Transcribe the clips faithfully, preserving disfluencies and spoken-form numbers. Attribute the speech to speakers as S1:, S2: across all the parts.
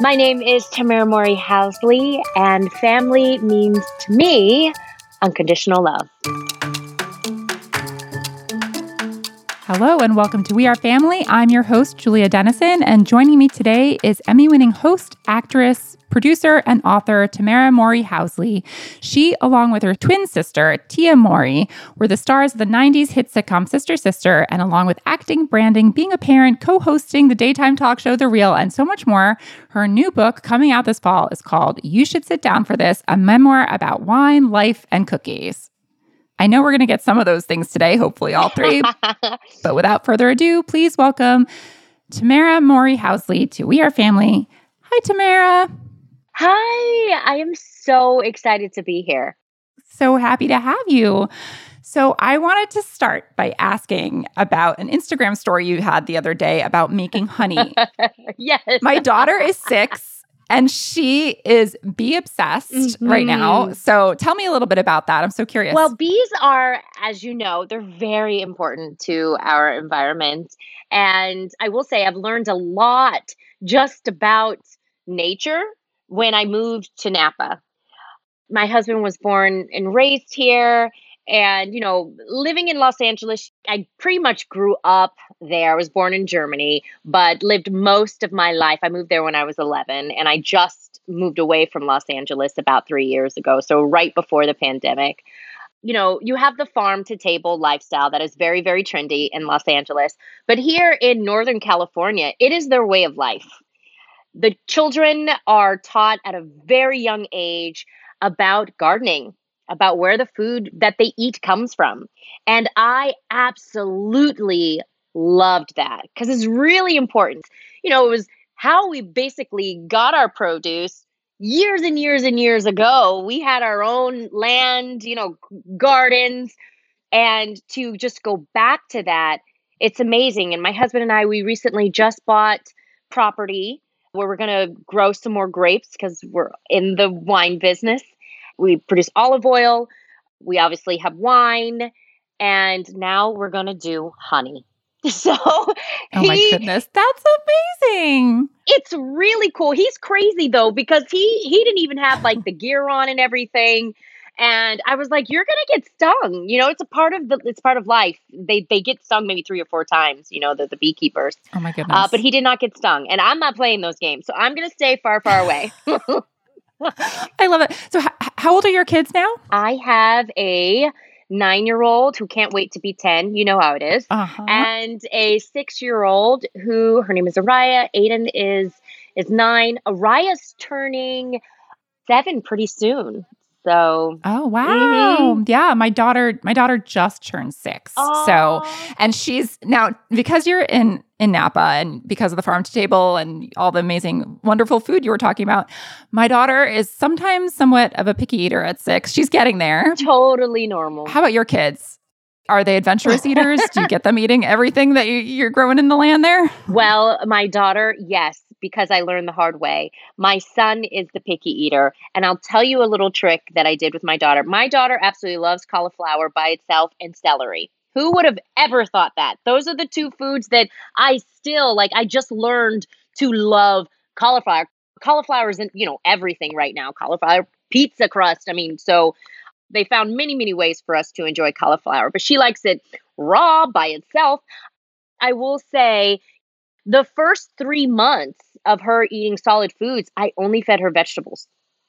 S1: My name is Tamara Mori Housley, and family means to me unconditional love.
S2: Hello and welcome to We Are Family. I'm your host, Julia Dennison, and joining me today is Emmy-winning host, actress, producer, and author Tamara Mori Housley. She, along with her twin sister, Tia Mori, were the stars of the nineties hit sitcom Sister Sister, and along with acting, branding, being a parent, co-hosting the daytime talk show The Real, and so much more, her new book coming out this fall is called You Should Sit Down for This, a memoir about wine, life, and cookies. I know we're going to get some of those things today, hopefully all three. But without further ado, please welcome Tamara Mori Housley to We Are Family. Hi, Tamara.
S1: Hi, I am so excited to be here.
S2: So happy to have you. So I wanted to start by asking about an Instagram story you had the other day about making honey.
S1: Yes.
S2: My daughter is six. And she is bee obsessed mm-hmm. right now. So tell me a little bit about that. I'm so curious.
S1: Well, bees are, as you know, they're very important to our environment. And I will say I've learned a lot just about nature when I moved to Napa. My husband was born and raised here. And, you know, living in Los Angeles, I pretty much grew up there. I was born in Germany, but lived most of my life. I moved there when I was eleven, and I just moved away from Los Angeles about three years ago. So right before the pandemic. You know, you have the farm to table lifestyle that is very, very trendy in Los Angeles. But here in Northern California, it is their way of life. The children are taught at a very young age about gardening, about where the food that they eat comes from. And I absolutely loved that because it's really important. You know, it was how we basically got our produce years and years and years ago. We had our own land, you know, gardens. And to just go back to that, it's amazing. And my husband and I, we recently just bought property where we're going to grow some more grapes because we're in the wine business. We produce olive oil. We obviously have wine. And now we're going to do honey. So
S2: Oh my he, goodness. That's amazing.
S1: It's really cool. He's crazy though, because he, he didn't even have like the gear on and everything. And I was like, you're going to get stung. You know, it's a part of the, it's part of life. They, they get stung maybe three or four times, you know, the, the beekeepers.
S2: Oh my goodness.
S1: Uh, but he did not get stung. And I'm not playing those games. So I'm going to stay far, far away.
S2: I love it. So h- how old are your kids now?
S1: I have a nine-year-old who can't wait to be ten. You know how it is.
S2: Uh-huh.
S1: And a six-year-old who, her name is Araya. Aiden is is nine. Araya's turning seven pretty soon. So,
S2: oh wow,
S1: mm-hmm.
S2: yeah, my daughter, my daughter just turned six.
S1: Aww.
S2: So, and she's now because you're in in Napa and because of the farm to table and all the amazing, wonderful food you were talking about, my daughter is sometimes somewhat of a picky eater at six. She's getting there.
S1: Totally normal.
S2: How about your kids? Are they adventurous eaters? Do you get them eating everything that you, you're growing in the land there?
S1: Well, my daughter, yes, because I learned the hard way. My son is the picky eater. And I'll tell you a little trick that I did with my daughter. My daughter absolutely loves cauliflower by itself and celery. Who would have ever thought that? Those are the two foods that I still, like, I just learned to love cauliflower. Cauliflower isn't, you know, everything right now. Cauliflower, pizza crust. I mean, so they found many, many ways for us to enjoy cauliflower, but she likes it raw by itself. I will say the first three months of her eating solid foods, I only fed her vegetables.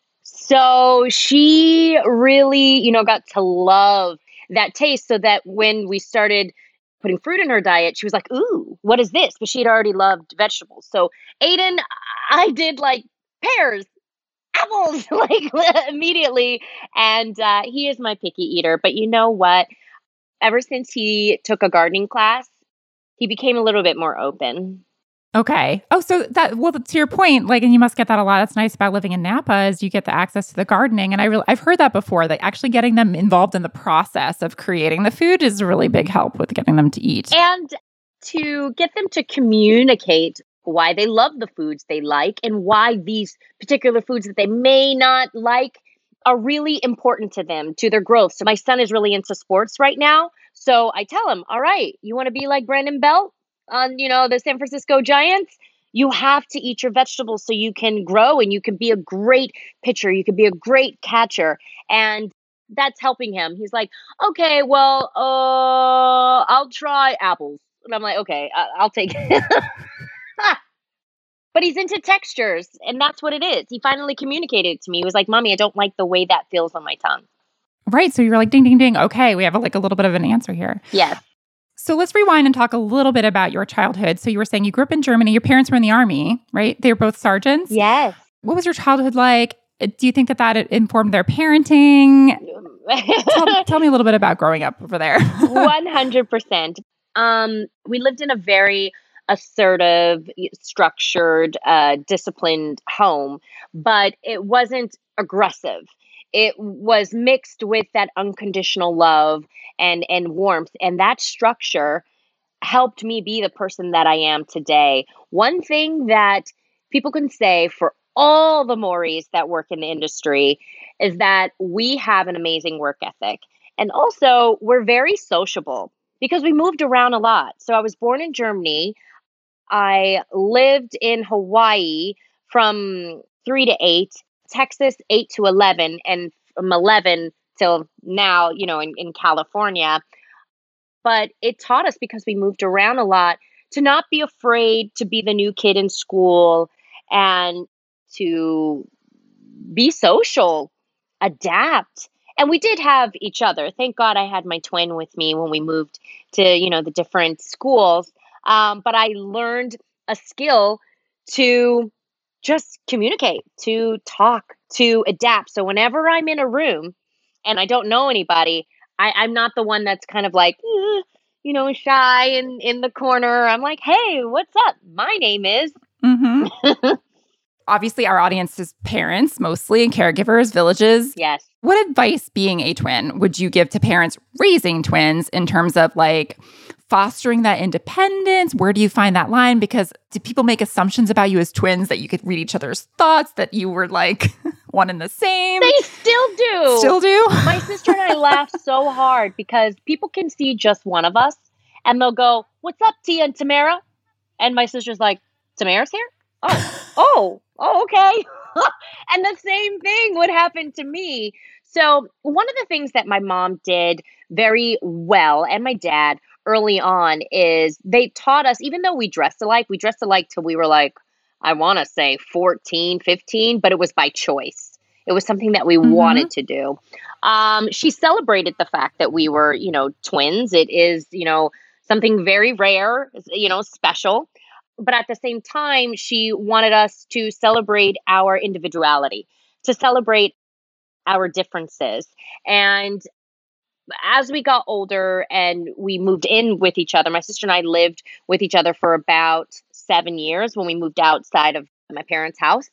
S1: So she really, you know, got to love that taste so that when we started putting fruit in her diet, she was like, ooh, what is this? But she had already loved vegetables. So Aiden, I did like pears, apples, like immediately. And uh, he is my picky eater. But you know what? Ever since he took a gardening class, he became a little bit more open.
S2: Okay. Oh, so that, well, to your point, like, and you must get that a lot. That's nice about living in Napa is you get the access to the gardening. And I really, I've heard that before, that actually getting them involved in the process of creating the food is a really big help with getting them to eat.
S1: And to get them to communicate why they love the foods they like and why these particular foods that they may not like are really important to them, to their growth. So my son is really into sports right now. So I tell him, all right, you want to be like Brandon Belt on, you know, the San Francisco Giants? You have to eat your vegetables so you can grow and you can be a great pitcher. You can be a great catcher. And that's helping him. He's like, okay, well, uh, I'll try apples. And I'm like, okay, I- I'll take it. But he's into textures, and that's what it is. He finally communicated it to me. He was like, Mommy, I don't like the way that feels on my tongue.
S2: Right. So you're like, ding, ding, ding. Okay, we have a, like a little bit of an answer here.
S1: Yes.
S2: So let's rewind and talk a little bit about your childhood. So you were saying you grew up in Germany. Your parents were in the army, right? They were both sergeants.
S1: Yes.
S2: What was your childhood like? Do you think that that informed their parenting? tell, tell me a little bit about growing up over there.
S1: one hundred percent. Um, we lived in a very assertive, structured, uh, disciplined home, but it wasn't aggressive. It was mixed with that unconditional love and, and warmth. And that structure helped me be the person that I am today. One thing that people can say for all the Mauries that work in the industry is that we have an amazing work ethic. And also, we're very sociable because we moved around a lot. So I was born in Germany. I lived in Hawaii from three to eight, Texas eight to eleven, and from eleven till now, you know, in, in California. But it taught us, because we moved around a lot, to not be afraid to be the new kid in school and to be social, adapt. And we did have each other. Thank God I had my twin with me when we moved to, you know, the different schools. Um, but I learned a skill to just communicate, to talk, to adapt. So whenever I'm in a room and I don't know anybody, I, I'm not the one that's kind of like, eh, you know, shy in, in the corner. I'm like, hey, what's up? My name is.
S2: Mm-hmm. Obviously, our audience is parents mostly and caregivers, villages.
S1: Yes.
S2: What advice, being a twin, would you give to parents raising twins in terms of like fostering that independence? Where do you find that line? Because do people make assumptions about you as twins that you could read each other's thoughts, that you were like one and the same?
S1: They still do.
S2: Still do?
S1: My sister and I laugh so hard because people can see just one of us and they'll go, what's up, Tia and Tamara? And my sister's like, Tamara's here? Oh, oh, oh, okay. And the same thing would happen to me. So one of the things that my mom did very well, and my dad early on, is they taught us, even though we dressed alike, we dressed alike till we were like, I want to say fourteen, fifteen, but it was by choice. It was something that we mm-hmm. wanted to do. Um, she celebrated the fact that we were, you know, twins. It is, you know, something very rare, you know, special. But at the same time, she wanted us to celebrate our individuality, to celebrate our differences. And as we got older and we moved in with each other, my sister and I lived with each other for about seven years when we moved outside of my parents' house.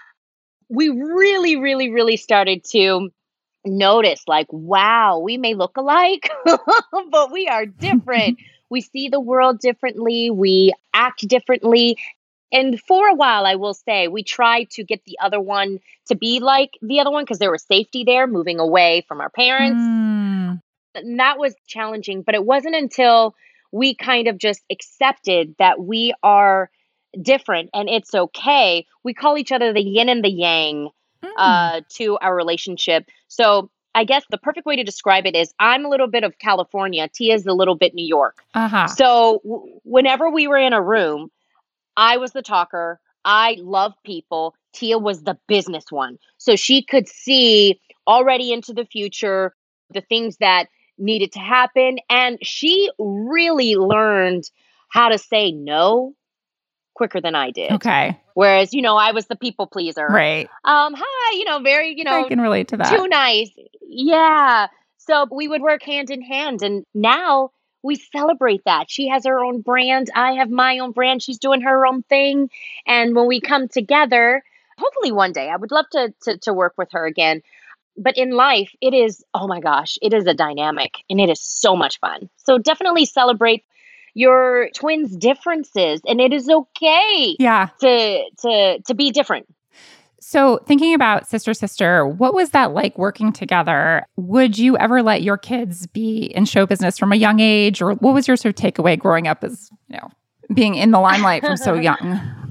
S1: We really, really, really started to notice, like, wow, we may look alike, but we are different. We see the world differently. We act differently. And for a while, I will say, we tried to get the other one to be like the other one because there was safety there, moving away from our parents. Mm. And that was challenging. But it wasn't until we kind of just accepted that we are different and it's okay. We call each other the yin and the yang mm. uh, to our relationship. So I guess the perfect way to describe it is I'm a little bit of California. Tia's a little bit New York. Uh-huh. So w- whenever we were in a room, I was the talker. I love people. Tia was the business one. So she could see already into the future the things that needed to happen. And she really learned how to say no quicker than I did.
S2: Okay.
S1: Whereas, you know, I was the people pleaser.
S2: Right.
S1: Um, hi, you know, very, you know,
S2: I can relate to that.
S1: Too nice. Yeah. So we would work hand in hand. And now we celebrate that. She has her own brand. I have my own brand. She's doing her own thing. And when we come together, hopefully one day, I would love to, to, to work with her again. But in life, it is, oh my gosh, it is a dynamic and it is so much fun. So definitely celebrate your twins' differences, and it is okay
S2: yeah.
S1: to to to be different.
S2: So thinking about sister sister, what was that like working together? Would you ever let your kids be in show business from a young age, or what was your sort of takeaway growing up as, you know, being in the limelight from so young?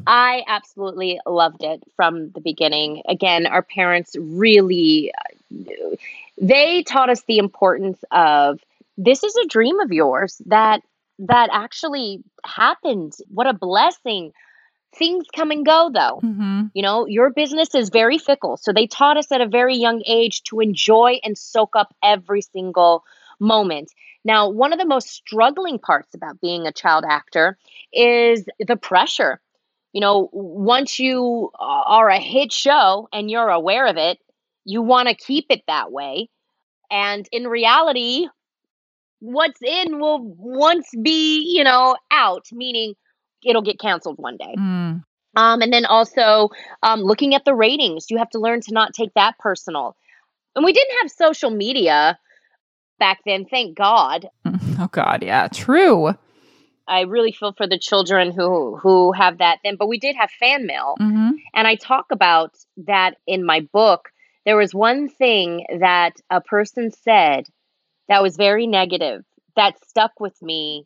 S1: I absolutely loved it from the beginning. Again, our parents really, uh, they taught us the importance of this is a dream of yours that that actually happened. What a blessing. Things come and go though.
S2: Mm-hmm.
S1: You know, your business is very fickle. So they taught us at a very young age to enjoy and soak up every single moment. Now, one of the most struggling parts about being a child actor is the pressure. You know, once you are a hit show and you're aware of it, you want to keep it that way. And in reality, what's in will once be, you know, out, meaning it'll get canceled one day.
S2: Mm.
S1: Um, and then also um, looking at the ratings, you have to learn to not take that personal. And we didn't have social media back then, thank God.
S2: Oh God, yeah, true.
S1: I really feel for the children who who have that then, but we did have fan mail.
S2: Mm-hmm.
S1: And I talk about that in my book. There was one thing that a person said that was very negative that stuck with me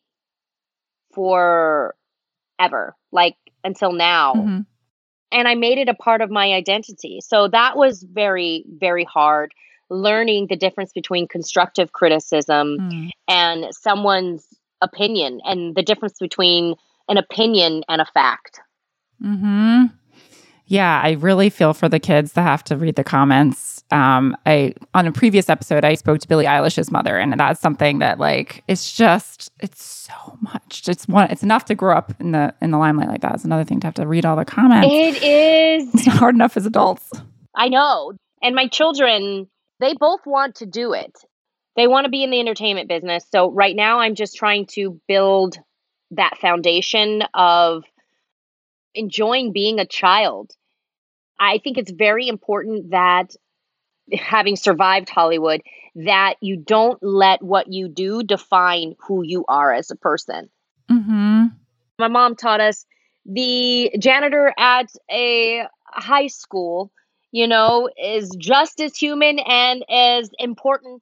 S1: forever, like until now.
S2: Mm-hmm.
S1: And I made it a part of my identity. So that was very, very hard, learning the difference between constructive criticism
S2: Mm.
S1: and someone's opinion and the difference between an opinion and a fact.
S2: Mm-hmm. Yeah, I really feel for the kids that have to read the comments. Um, I on a previous episode, I spoke to Billie Eilish's mother, and that's something that like it's just it's so much. It's one. It's enough to grow up in the in the limelight like that. It's another thing to have to read all the comments.
S1: It is.
S2: It's not hard enough as adults.
S1: I know, and my children, they both want to do it. They want to be in the entertainment business. So right now, I'm just trying to build that foundation of enjoying being a child. I think it's very important that having survived Hollywood, that you don't let what you do define who you are as a person.
S2: Mm-hmm.
S1: My mom taught us the janitor at a high school, you know, is just as human and as important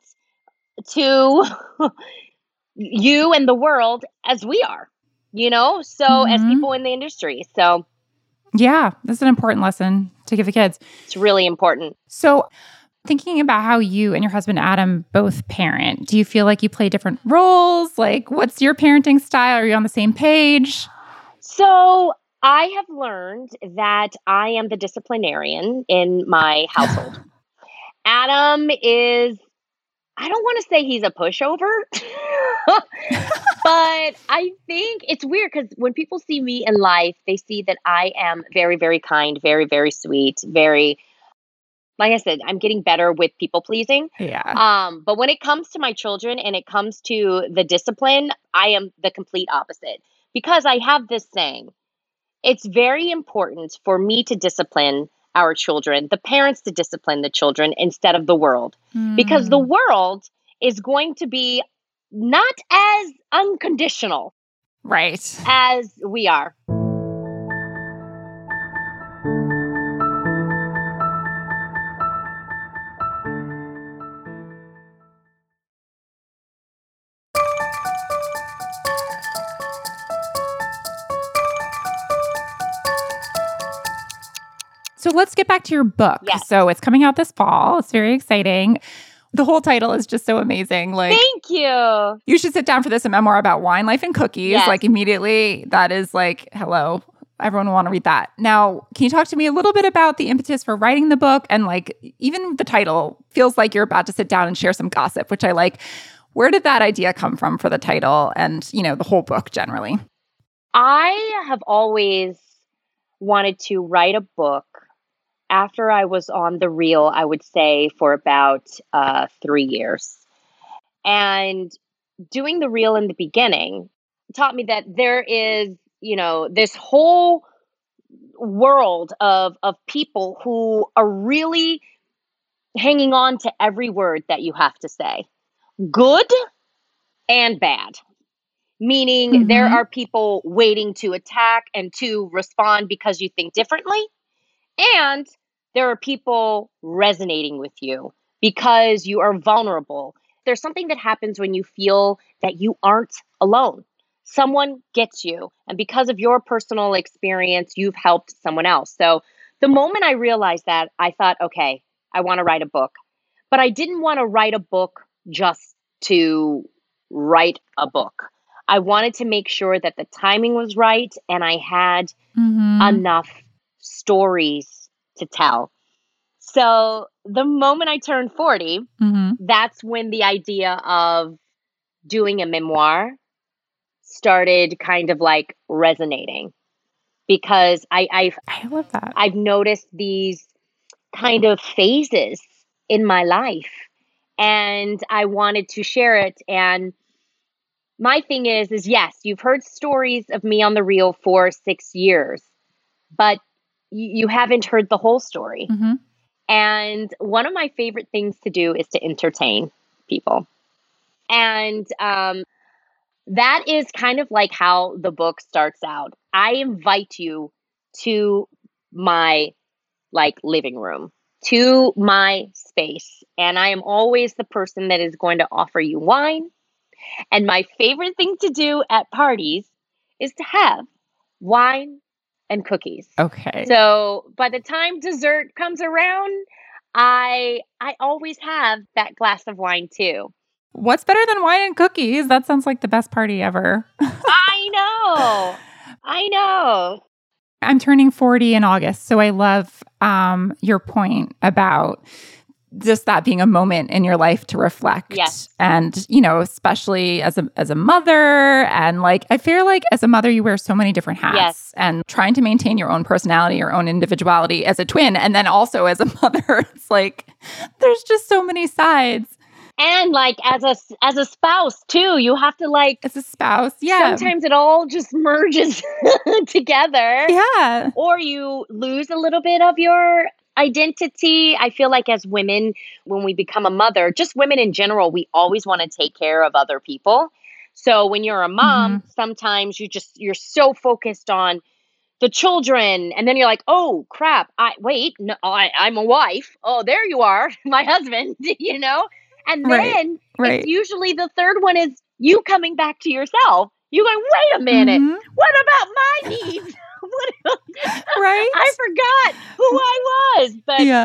S1: to you and the world as we are, you know, so
S2: Mm-hmm.
S1: as people in the industry. So
S2: Yeah, that's an important lesson to give the kids.
S1: it's really important.
S2: So thinking about how you and your husband, Adam, both parent, do you feel like you play different roles? Like, what's your parenting style? Are you on the same page?
S1: So I have learned that I am the disciplinarian in my household. Adam is, I don't want to say he's a pushover, but I think it's weird because when people see me in life, they see that I am very, very kind, very, very sweet, very, like I said, I'm getting better with people pleasing.
S2: Yeah.
S1: Um, but when it comes to my children and it comes to the discipline, I am the complete opposite because I have this saying. It's very important for me to discipline our children, the parents to discipline the children instead of the world,
S2: Mm.
S1: because the world is going to be not as unconditional
S2: Right.
S1: as we are.
S2: So let's get back to your book.
S1: Yes.
S2: So it's coming out this fall. It's very exciting. The whole title is just so amazing. Like,
S1: Thank you.
S2: you should sit down for this, a memoir about wine, life, and cookies.
S1: Yes.
S2: Like, immediately, that is like, hello. Everyone will want to read that. Now, can you talk to me a little bit about the impetus for writing the book? And like, even the title feels like you're about to sit down and share some gossip, which I like. Where did that idea come from for the title and, you know, the whole book generally?
S1: I have always wanted to write a book. After I was on The Real, I would say for about uh, three years. And doing The Real in the beginning taught me that there is, you know, this whole world of of people who are really hanging on to every word that you have to say, good and bad. Meaning
S2: Mhm.
S1: there are people waiting to attack and to respond because you think differently. And there are people resonating with you because you are vulnerable. There's something that happens when you feel that you aren't alone. someone gets you. And because of your personal experience, you've helped someone else. So the moment I realized that, I thought, okay, I want to write a book. But I didn't want to write a book just to write a book. I wanted to make sure that the timing was right and I had
S2: Mm-hmm.
S1: enough stories to tell. So the moment I turned forty,
S2: Mm-hmm.
S1: that's when the idea of doing a memoir started kind of like resonating, because I, I've
S2: I love that.
S1: I've noticed these kind of phases in my life, and I wanted to share it. And my thing is, is yes, you've heard stories of me on the reel for six years, but you, you haven't heard the whole story.
S2: Mm-hmm.
S1: And one of my favorite things to do is to entertain people. And um, that is kind of like how the book starts out. I invite you to my like living room, to my space. And I am always the person that is going to offer you wine. And my favorite thing to do at parties is to have wine and cookies.
S2: Okay.
S1: So by the time dessert comes around, I I always have that glass of wine too.
S2: What's better than wine and cookies? That sounds like the best party ever.
S1: I know. I know.
S2: I'm turning forty in August, so I love um, your point about just that being a moment in your life to reflect.
S1: Yes.
S2: And, you know, especially as a as a mother, and like I feel like as a mother you wear so many different hats.
S1: Yes.
S2: And trying to maintain your own personality, your own individuality as a twin, and then also as a mother, it's like there's just so many sides.
S1: And like as a as a spouse too, you have to like
S2: As a spouse, yeah.
S1: sometimes it all just merges together.
S2: Yeah.
S1: Or you lose a little bit of your identity. I feel like as women, when we become a mother, just women in general, we always want to take care of other people. So when you're a mom,
S2: Mhm.
S1: sometimes you just you're so focused on the children, and then you're like, oh crap, I wait, no, I, I'm a wife. Oh, there you are, my husband. You know, and
S2: Right.
S1: then
S2: Right.
S1: it's usually the third one is you coming back to yourself. You going, wait a minute,
S2: Mhm.
S1: what about my needs? What,
S2: Right?
S1: I forgot who I was, but
S2: Yeah.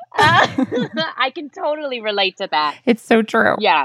S1: uh, I can totally relate to that.
S2: It's so true.
S1: Yeah.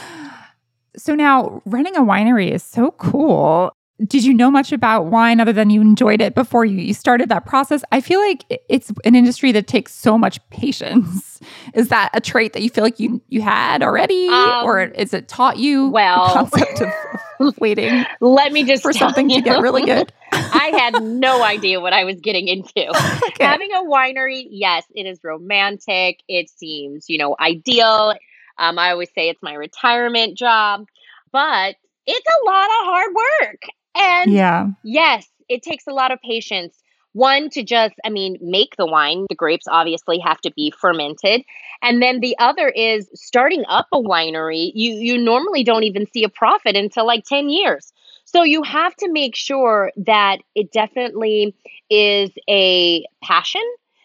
S2: So now running a winery is so cool. Did you know much about wine other than you enjoyed it before you, you started that process? I feel like it's an industry that takes so much patience. Is that a trait that you feel like you you had already?
S1: Um,
S2: or is it taught you
S1: well-
S2: the concept of, of waiting
S1: Let me just
S2: for
S1: tell
S2: something
S1: you,
S2: to get really good?
S1: I had no idea what I was getting into.
S2: Okay.
S1: Having a winery, yes, it is romantic. It seems, you know, ideal. Um, I always say it's my retirement job, but it's a lot of hard work. And
S2: Yeah.
S1: yes, it takes a lot of patience. One, to just, I mean, make the wine. The grapes obviously have to be fermented. And then the other is starting up a winery. You you normally don't even see a profit until like ten years. So you have to make sure that it definitely is a passion.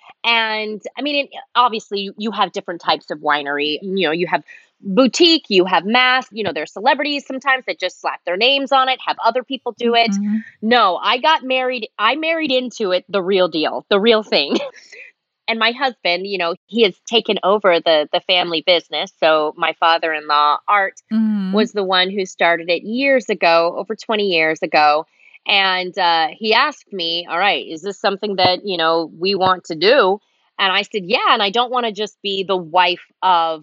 S1: And I mean, it, obviously, you, you have different types of winery. You know, you have boutique, you have mass, you know, there's celebrities sometimes that just slap their names on it, have other people do it.
S2: Mhm.
S1: No, I got married. I married into it, the real deal, the real thing. And my husband, you know, he has taken over the the family business. So my father-in-law, Art,
S2: Mhm.
S1: was the one who started it years ago, over twenty years ago. And uh, he asked me, all right, is this something that, you know, we want to do? And I said, yeah. And I don't want to just be the wife of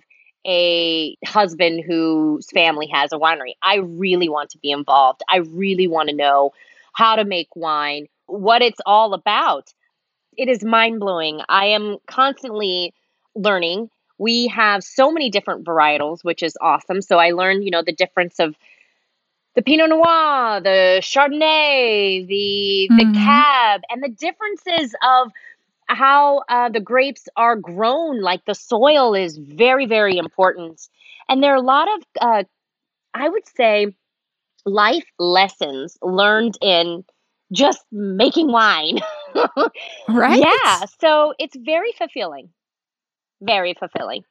S1: a husband whose family has a winery. I really want to be involved. I really want to know how to make wine, what it's all about. It is mind blowing. I am constantly learning. We have so many different varietals, which is awesome. So I learned, you know, the difference of the Pinot Noir, the Chardonnay, the the
S2: Mhm.
S1: Cab, and the differences of how uh, the grapes are grown. Like the soil is very, very important. And there are a lot of, uh, I would say, life lessons learned in just making wine.
S2: Right?
S1: Yeah. So it's very fulfilling. Very fulfilling.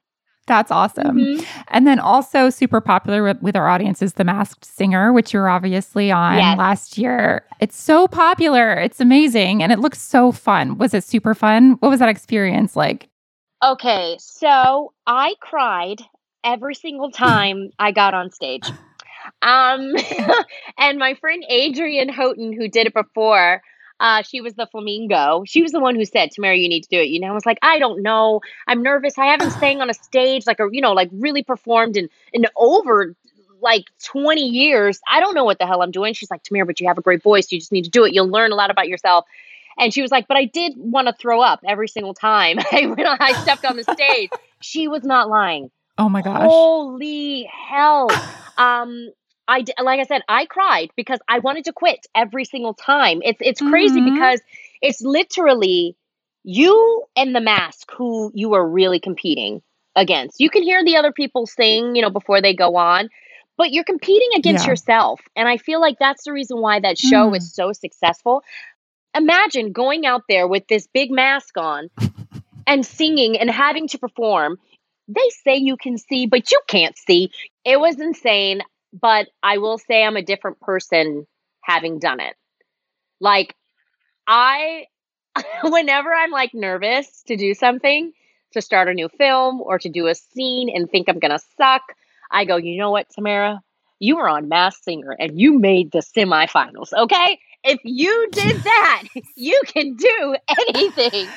S2: That's awesome.
S1: Mhm.
S2: And then also super popular with, with our audience is The Masked Singer, which you were obviously on
S1: Yes.
S2: last year. It's so popular. It's amazing. And it looks so fun. Was it super fun? What was that experience like?
S1: Okay, so I cried every single time I got on stage. Um, and my friend Adrienne Houghton, who did it before, uh, she was the flamingo. She was the one who said, Tamara, you need to do it. You know, I was like, I don't know. I'm nervous. I haven't sang on a stage like a, you know, like really performed in, in over like twenty years. I don't know what the hell I'm doing. She's like, Tamara, but you have a great voice. You just need to do it. You'll learn a lot about yourself. And she was like, but I did want to throw up every single time when I stepped on the stage. She was not lying.
S2: Oh my gosh.
S1: Holy hell. Um, I d- like I said, I cried because I wanted to quit every single time. It's it's crazy
S2: Mhm.
S1: because it's literally you and the mask who you are really competing against. You can hear the other people sing, you know, before they go on, but you're competing against
S2: Yeah.
S1: yourself. And I feel like that's the reason why that show
S2: Mm.
S1: is so successful. Imagine going out there with this big mask on and singing and having to perform. They say you can see, but you can't see. It was insane, but I will say I'm a different person having done it. Like, I, whenever I'm like nervous to do something, to start a new film or to do a scene and think I'm going to suck, I go, you know what, Tamara? You were on Masked Singer and you made the semifinals, okay? If you did that, you can do anything.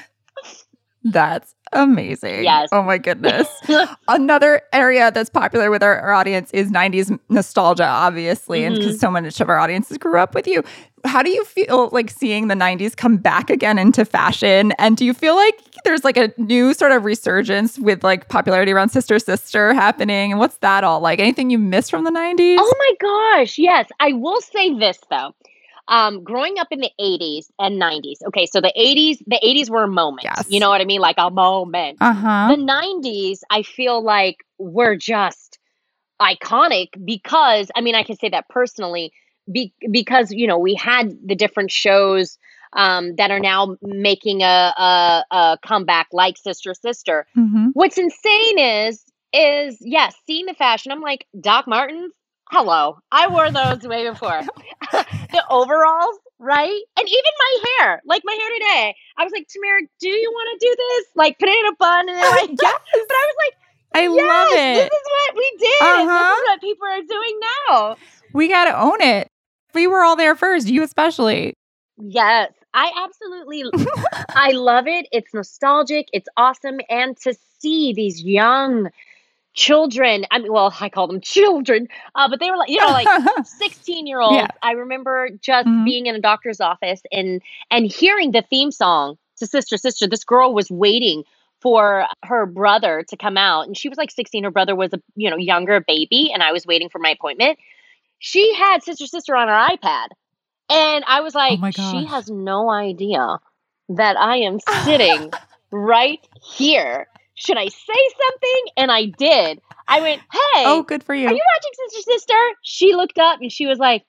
S2: That's amazing.
S1: Yes.
S2: Oh my goodness. Another area that's popular with our, our audience is nineties nostalgia, obviously, and because
S1: Mhm.
S2: so much of our audiences grew up with you. How do you feel like seeing the nineties come back again into fashion? And do you feel like there's like a new sort of resurgence with like popularity around Sister Sister happening? And what's that all like? Anything you miss from the nineties?
S1: Oh my gosh, yes. I will say this though. Um, growing up in the eighties and nineties. Okay, so the eighties, the eighties were a moment.
S2: Yes.
S1: You know what I mean? Like a moment.
S2: Uh-huh.
S1: The nineties, I feel like were just iconic because, I mean, I can say that personally, be, because, you know, we had the different shows um, that are now making a, a, a comeback like Sister Sister.
S2: Mm-hmm.
S1: What's insane is, is yes, seeing the fashion, I'm like, Doc Martens, hello. I wore those way before. The overalls, right? And even my hair, like my hair today. I was like, Tamara, do you want to do this? Like put it in a bun and then like,
S2: Yes.
S1: but I was like,
S2: I
S1: yes,
S2: love
S1: this
S2: it.
S1: is what we did. And this
S2: Uh-huh.
S1: is what people are doing now.
S2: We got to own it. We were all there first, you especially.
S1: Yes, I absolutely, I love it. It's nostalgic. It's awesome. And to see these young children, I mean, well, I call them children, uh, but they were like, you know, like sixteen year olds.
S2: Yeah.
S1: I remember just
S2: Mhm.
S1: being in a doctor's office and, and hearing the theme song to Sister Sister. This girl was waiting for her brother to come out and she was like sixteen. Her brother was a, you know, younger baby and I was waiting for my appointment. She had Sister Sister on her iPad. And I was like,
S2: my
S1: she
S2: gosh.
S1: has no idea that I am sitting right here. Should I say something? And I did. I went, hey,
S2: Oh, good for
S1: are
S2: you.
S1: you watching Sister Sister? She looked up and she was like,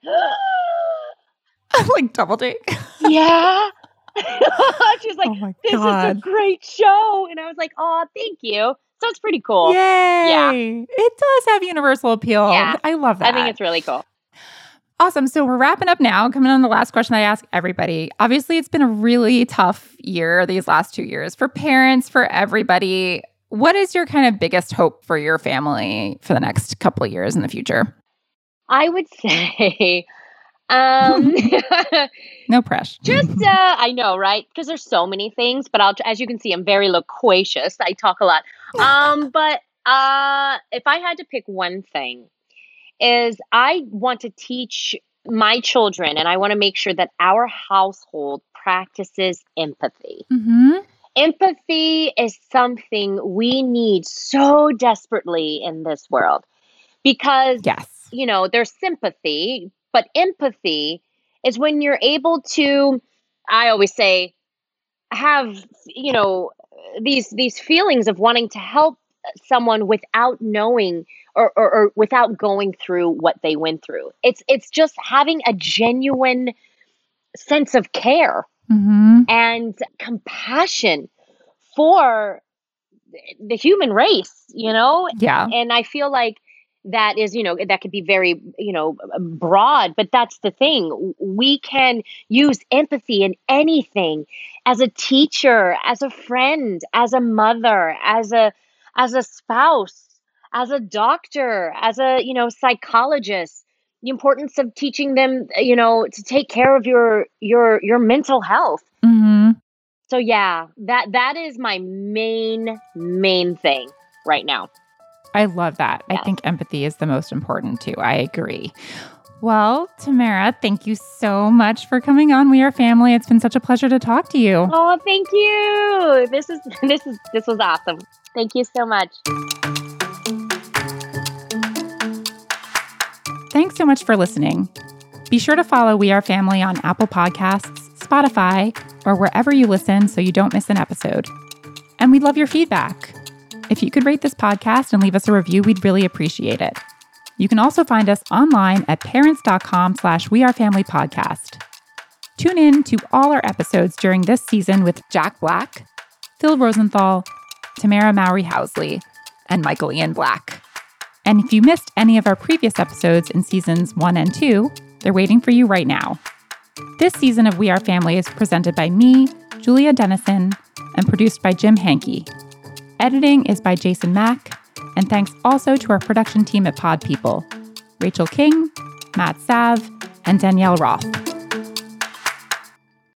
S2: Like double take.
S1: yeah. She was like,
S2: Oh my
S1: this is a
S2: God.
S1: great show. And I was like, oh, thank you. So it's pretty cool.
S2: Yay. It does have universal appeal.
S1: Yeah.
S2: I love that.
S1: I think it's really cool.
S2: Awesome. So we're wrapping up now. Coming on the last question I ask everybody. Obviously, it's been a really tough year, these last two years, for parents, for everybody. What is your kind of biggest hope for your family for the next couple of years in the future?
S1: I would say, um,
S2: No pressure.
S1: just, uh, I know, right? Because there's so many things, but I'll, as you can see, I'm very loquacious. I talk a lot. Um, but uh, if I had to pick one thing, is I want to teach my children and I want to make sure that our household practices empathy.
S2: Mm-hmm.
S1: Empathy is something we need so desperately in this world because,
S2: Yes.
S1: you know, there's sympathy, but empathy is when you're able to, I always say, have, you know, these these feelings of wanting to help someone without knowing or, or, or without going through what they went through. It's it's just having a genuine sense of care
S2: Mm-hmm.
S1: and compassion for the human race, you know?
S2: Yeah.
S1: And I feel like that is, you know, that could be very, you know, broad, but that's the thing. We can use empathy in anything, as a teacher, as a friend, as a mother, as a as a spouse, as a doctor, as a, you know, psychologist. The importance of teaching them, you know, to take care of your your your mental health.
S2: Mm-hmm.
S1: So yeah, that that is my main main thing right now.
S2: I love that.
S1: Yeah.
S2: I think empathy is the most important too. I agree. Well, Tamara, thank you so much for coming on We Are Family. It's been such a pleasure to talk to you.
S1: Oh, thank you. This is this is this was awesome. Thank you so much.
S2: Thanks so much for listening. Be sure to follow We Are Family on Apple Podcasts, Spotify, or wherever you listen so you don't miss an episode. And we'd love your feedback. If you could rate this podcast and leave us a review, we'd really appreciate it. You can also find us online at parents.com slash We Are Family Podcast. Tune in to all our episodes during this season with Jack Black, Phil Rosenthal, Tamara Mowry Housley, and Michael Ian Black. And if you missed any of our previous episodes in seasons one and two, they're waiting for you right now. This season of We Are Family is presented by me, Julia Dennison, and produced by Jim Hankey. Editing is by Jason Mack, and thanks also to our production team at Pod People, Rachel King, Matt Sav, and Danielle Roth.